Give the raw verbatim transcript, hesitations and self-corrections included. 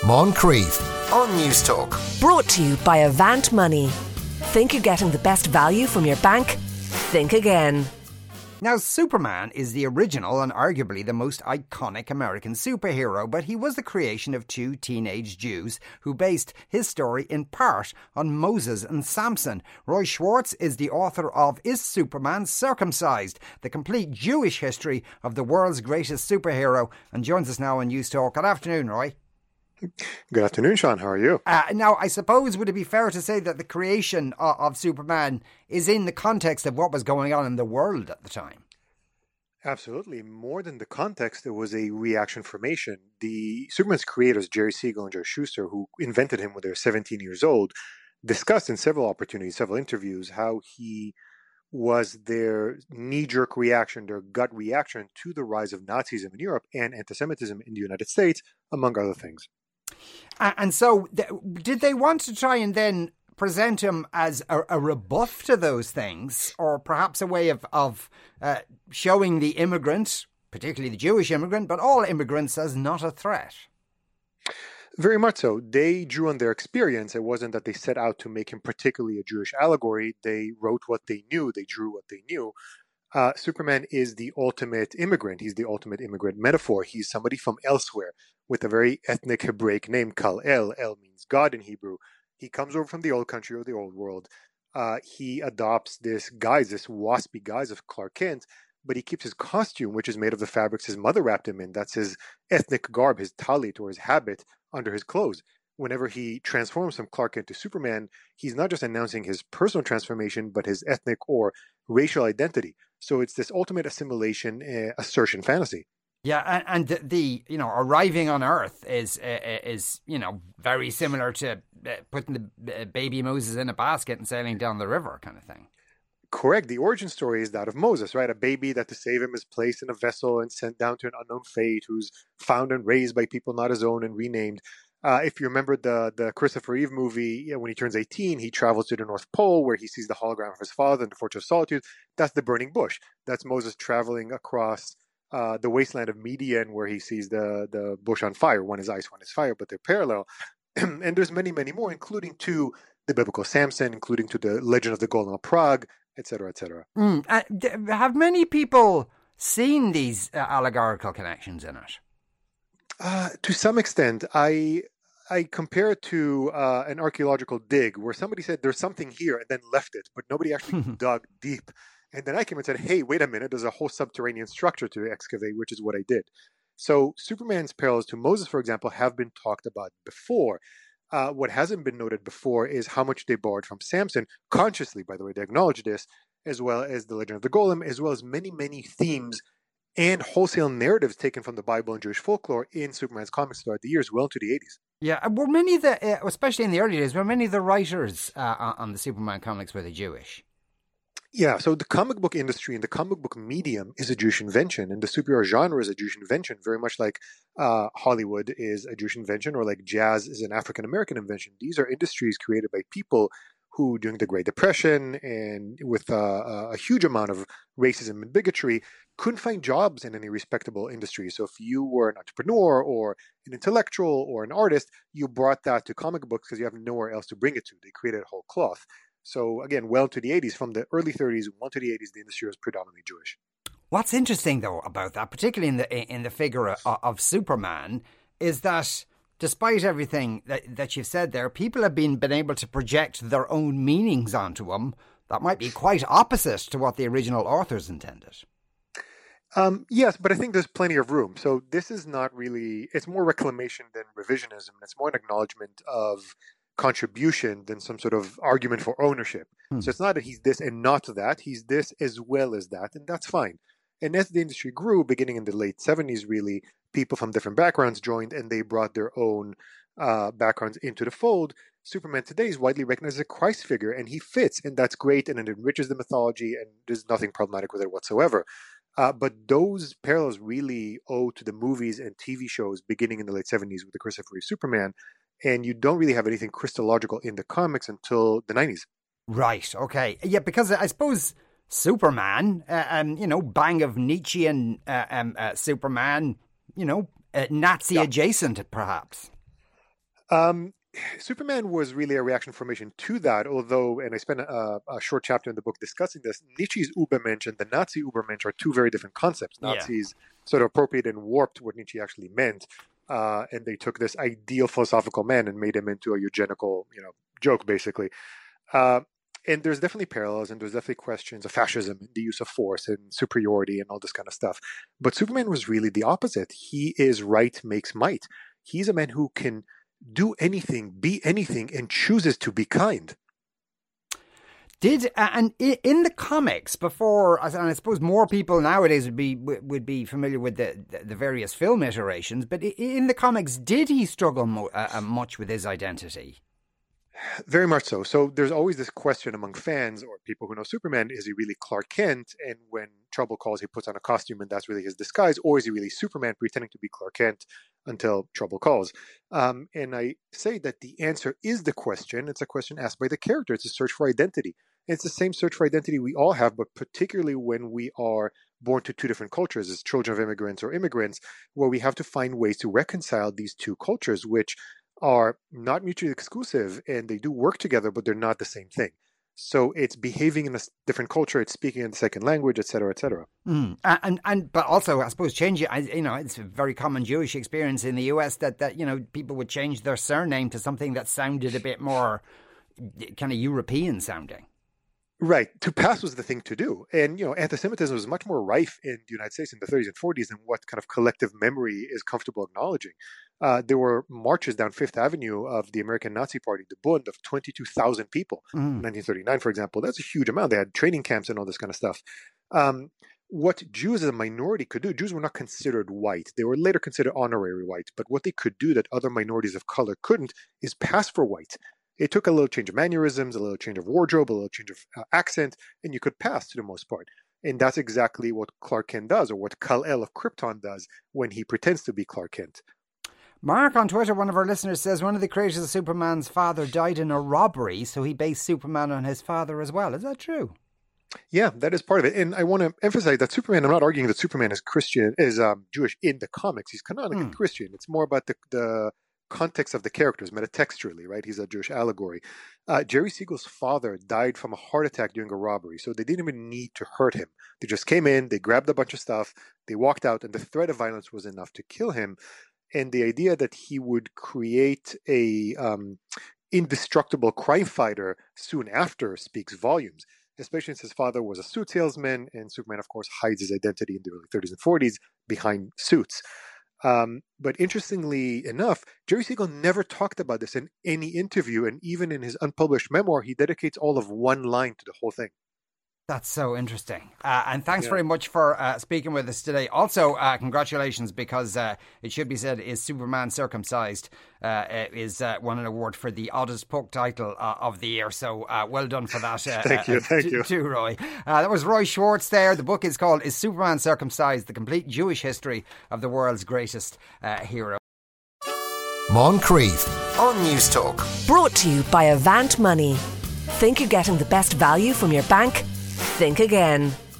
Moncrief on News Talk. Brought to you by Avant Money. Think you're getting the best value from your bank? Think again. Now, Superman is the original and arguably the most iconic American superhero, but he was the creation of two teenage Jews who based his story in part on Moses and Samson. Roy Schwartz is the author of Is Superman Circumcised? The complete Jewish history of the world's greatest superhero, and joins us now on News Talk. Good afternoon, Roy. Good afternoon, Sean. How are you? Uh, now, I suppose, would it be fair to say that the creation of, of Superman is in the context of what was going on in the world at the time? Absolutely. More than the context, it was a reaction formation. The Superman's creators, Jerry Siegel and Joe Shuster, who invented him when they were seventeen years old, discussed in several opportunities, several interviews, how he was their knee-jerk reaction, their gut reaction to the rise of Nazism in Europe and anti-Semitism in the United States, among other things. And so, did they want to try and then present him as a, a rebuff to those things, or perhaps a way of, of uh, showing the immigrant, particularly the Jewish immigrant, but all immigrants, as not a threat? Very much so. They drew on their experience. It wasn't that they set out to make him particularly a Jewish allegory. They wrote what they knew. They drew what they knew. Uh, Superman is the ultimate immigrant. He's the ultimate immigrant metaphor. He's somebody from elsewhere with a very ethnic Hebraic name, Kal-El. El means God in Hebrew. He comes over from the old country or the old world. Uh, he adopts this guise, this waspy guise of Clark Kent, but he keeps his costume, which is made of the fabrics his mother wrapped him in. That's his ethnic garb, his talit, or his habit under his clothes. Whenever he transforms from Clark Kent to Superman, he's not just announcing his personal transformation, but his ethnic or racial identity. So it's this ultimate assimilation, uh, assertion fantasy. Yeah, and, and the, the you know arriving on Earth is uh, is you know very similar to uh, putting the baby Moses in a basket and sailing down the river, kind of thing. Correct. The origin story is that of Moses, right? A baby that to save him is placed in a vessel and sent down to an unknown fate, who's found and raised by people not his own and renamed. Uh, if you remember the the Christopher Reeve movie, you know, when he turns eighteen, he travels to the North Pole where he sees the hologram of his father in the Fortress of Solitude. That's the burning bush. That's Moses traveling across uh, the wasteland of Midian where he sees the, the bush on fire. One is ice, one is fire, but they're parallel. And there's many, many more, including to the biblical Samson, including to the legend of the Golem of Prague, et cetera, et cetera. Mm. Uh, have many people seen these uh, allegorical connections in it? Uh, to some extent, I I compare it to uh, an archaeological dig where somebody said there's something here and then left it, but nobody actually dug deep. And then I came and said, hey, wait a minute, there's a whole subterranean structure to excavate, which is what I did. So Superman's parallels to Moses, for example, have been talked about before. Uh, what hasn't been noted before is how much they borrowed from Samson, consciously, by the way, they acknowledge this, as well as the legend of the Golem, as well as many, many themes and wholesale narratives taken from the Bible and Jewish folklore in Superman's comics throughout the years, well into the eighties. Yeah, were many of the, uh, especially in the early days, were many of the writers uh, on the Superman comics were they Jewish? Yeah, so the comic book industry and the comic book medium is a Jewish invention, and the superhero genre is a Jewish invention, very much like uh, Hollywood is a Jewish invention, or like jazz is an African-American invention. These are industries created by people who, during the Great Depression and with uh, a huge amount of racism and bigotry, couldn't find jobs in any respectable industry. So if you were an entrepreneur or an intellectual or an artist, you brought that to comic books because you have nowhere else to bring it to. They created a whole cloth. So again, well to the eighties, from the early thirties, well to the eighties, the industry was predominantly Jewish. What's interesting, though, about that, particularly in the in the figure of, of Superman, is that despite everything that, that you've said there, people have been, been able to project their own meanings onto him that might be quite opposite to what the original authors intended. Um, yes, but I think there's plenty of room. So this is not really, it's more reclamation than revisionism. It's more an acknowledgement of contribution than some sort of argument for ownership. Hmm. So it's not that he's this and not that. He's this as well as that, and that's fine. And as the industry grew, beginning in the late seventies, really, people from different backgrounds joined and they brought their own uh, backgrounds into the fold. Superman today is widely recognized as a Christ figure, and he fits, and that's great, and it enriches the mythology, and there's nothing problematic with it whatsoever. Uh, but those parallels really owe to the movies and T V shows beginning in the late seventies with the Christopher Reeve Superman, and you don't really have anything Christological in the comics until the nineties. Right, okay. Yeah, because I suppose Superman, uh, um, you know, bang of Nietzschean uh, um, uh, Superman, you know, uh, Nazi yeah. adjacent, perhaps. Um, Superman was really a reaction formation to that, although, and I spent a, a short chapter in the book discussing this, Nietzsche's Übermensch and the Nazi Übermensch are two very different concepts. Yeah. Nazis sort of appropriated and warped what Nietzsche actually meant, uh, and they took this ideal philosophical man and made him into a eugenical, you know, joke, basically. Uh, and there's definitely parallels, and there's definitely questions of fascism and the use of force and superiority and all this kind of stuff. But Superman was really the opposite. He is right makes might. He's a man who can do anything, be anything, and chooses to be kind. Did uh, and in the comics before, and I suppose more people nowadays would be would be familiar with the the various film iterations, but in the comics, did he struggle mo- uh, much with his identity? Very much so. So there's always this question among fans or people who know Superman, is he really Clark Kent? And when trouble calls, he puts on a costume and that's really his disguise. Or is he really Superman pretending to be Clark Kent until trouble calls? Um, and I say that the answer is the question. It's a question asked by the character. It's a search for identity. And it's the same search for identity we all have, but particularly when we are born to two different cultures as children of immigrants or immigrants, where we have to find ways to reconcile these two cultures, which are not mutually exclusive, and they do work together, but they're not the same thing. So it's behaving in a different culture, it's speaking in the second language, et cetera, et cetera. Mm. And and but also, I suppose, changing. You know, it's a very common Jewish experience in the U S that that you know people would change their surname to something that sounded a bit more kind of European sounding. Right. To pass was the thing to do. And, you know, anti-Semitism was much more rife in the United States in the thirties and forties than what kind of collective memory is comfortable acknowledging. Uh, there were marches down Fifth Avenue of the American Nazi Party, the Bund, of twenty-two thousand people mm. in nineteen thirty-nine, for example. That's a huge amount. They had training camps and all this kind of stuff. Um, what Jews as a minority could do, Jews were not considered white. They were later considered honorary white. But what they could do that other minorities of color couldn't is pass for white. It took a little change of mannerisms, a little change of wardrobe, a little change of uh, accent, and you could pass to the most part. And that's exactly what Clark Kent does, or what Kal-El of Krypton does when he pretends to be Clark Kent. Mark on Twitter, one of our listeners, says one of the creators of Superman's father died in a robbery, so he based Superman on his father as well. Is that true? Yeah, that is part of it. And I want to emphasize that Superman, I'm not arguing that Superman is Christian, is um, Jewish in the comics. He's canonically mm. Christian. It's more about the... the context of the characters, metatextually, right? He's a Jewish allegory. Uh, Jerry Siegel's father died from a heart attack during a robbery, so they didn't even need to hurt him. They just came in, they grabbed a bunch of stuff, they walked out, and the threat of violence was enough to kill him. And the idea that he would create a um, indestructible crime fighter soon after speaks volumes, especially since his father was a suit salesman, and Superman, of course, hides his identity in the early thirties and forties behind suits. Um, but interestingly enough, Jerry Siegel never talked about this in any interview, and even in his unpublished memoir, he dedicates all of one line to the whole thing. That's so interesting. Uh, and thanks yeah. very much for uh, speaking with us today. Also, uh, congratulations, because uh, it should be said, Is Superman Circumcised uh, is uh, won an award for the oddest book title uh, of the year. So uh, well done for that. Uh, thank you. Uh, thank t- you. To Roy. Uh, that was Roy Schwartz there. The book is called Is Superman Circumcised? The Complete Jewish History of the World's Greatest uh, Hero. Moncrief on Newstalk. Brought to you by Avant Money. Think you're getting the best value from your bank? Think again.